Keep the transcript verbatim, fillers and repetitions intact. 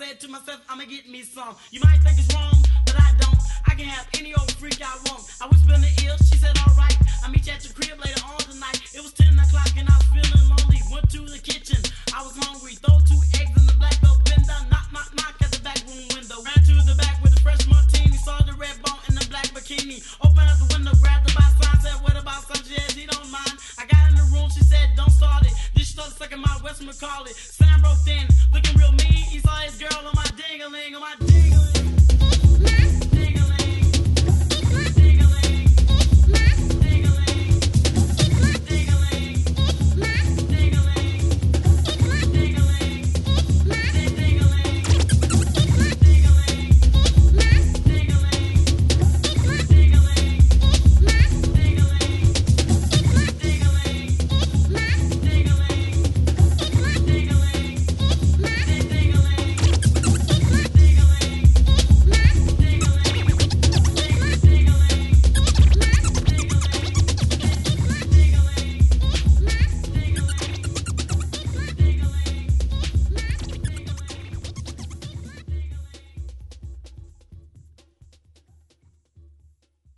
said to myself, I'ma get me some. You might think it's wrong, but I don't. I can have any old freak I want. I whispered in the ear, she said, alright. I'll meet you at your crib later on tonight. It was ten o'clock and I was feeling lonely. Went to the kitchen, I was hungry. Throw two eggs